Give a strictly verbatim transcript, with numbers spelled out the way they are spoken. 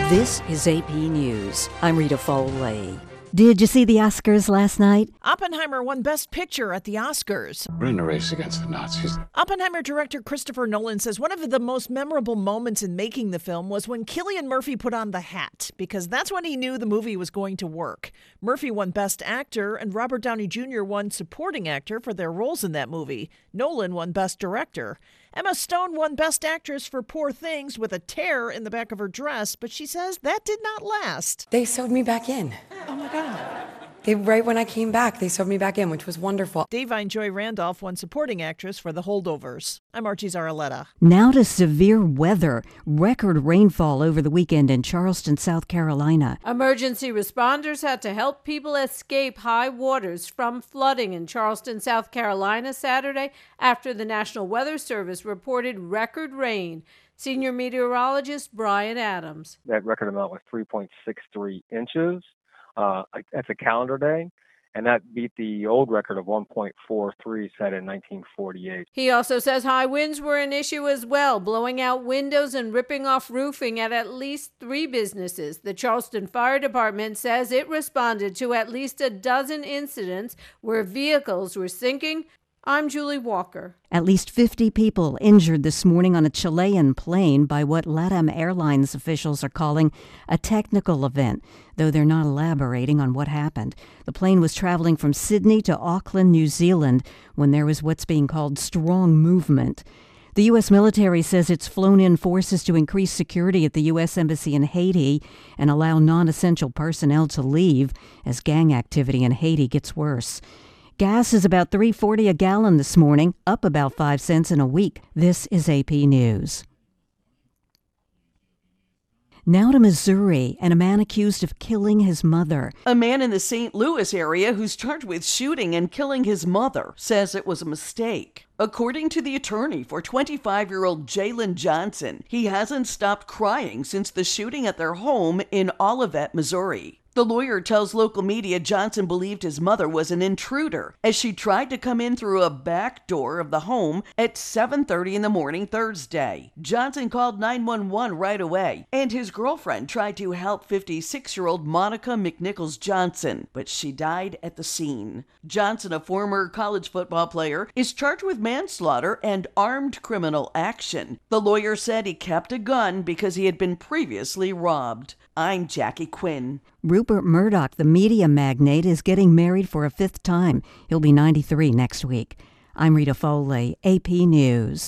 This is A P News. I'm Rita Foley. Did you see the Oscars last night? Oppenheimer won Best Picture at the Oscars. We're in a race against the Nazis. Oppenheimer director Christopher Nolan says one of the most memorable moments in making the film was when Cillian Murphy put on the hat, because that's when he knew the movie was going to work. Murphy won Best Actor, and Robert Downey Junior won Supporting Actor for their roles in that movie. Nolan won Best Director. Emma Stone won Best Actress for Poor Things with a tear in the back of her dress, but she says that did not last. They sewed me back in. Oh my God. They, right when I came back, they sewed me back in, which was wonderful. Da'Vine Joy Randolph won Supporting Actress for The Holdovers. I'm Archie Zaraletta. Now to severe weather. Record rainfall over the weekend in Charleston, South Carolina. Emergency responders had to help people escape high waters from flooding in Charleston, South Carolina Saturday after the National Weather Service reported record rain. Senior meteorologist Brian Adams. That record amount was three point six three inches. Uh, that's a calendar day, and that beat the old record of one point four three set in nineteen forty-eight. He also says high winds were an issue as well, blowing out windows and ripping off roofing at at least three businesses. The Charleston Fire Department says it responded to at least a dozen incidents where vehicles were sinking. I'm Julie Walker. At least fifty people injured this morning on a Chilean plane by what LATAM Airlines officials are calling a technical event, though they're not elaborating on what happened. The plane was traveling from Sydney to Auckland, New Zealand, when there was what's being called strong movement. The U S military says it's flown in forces to increase security at the U S Embassy in Haiti and allow non-essential personnel to leave as gang activity in Haiti gets worse. Gas is about three dollars and forty cents a gallon this morning, up about five cents in a week. This is A P News. Now to Missouri, and a man accused of killing his mother. A man in the Saint Louis area who's charged with shooting and killing his mother says it was a mistake. According to the attorney for twenty-five-year-old Jalen Johnson, he hasn't stopped crying since the shooting at their home in Olivet, Missouri. The lawyer tells local media Johnson believed his mother was an intruder as she tried to come in through a back door of the home at seven thirty in the morning Thursday. Johnson called nine one one right away, and his girlfriend tried to help fifty-six-year-old Monica McNichols Johnson, but she died at the scene. Johnson, a former college football player, is charged with manslaughter and armed criminal action. The lawyer said he kept a gun because he had been previously robbed. I'm Jackie Quinn. Rupert Murdoch, the media magnate, is getting married for a fifth time. He'll be ninety-three next week. I'm Rita Foley, A P News.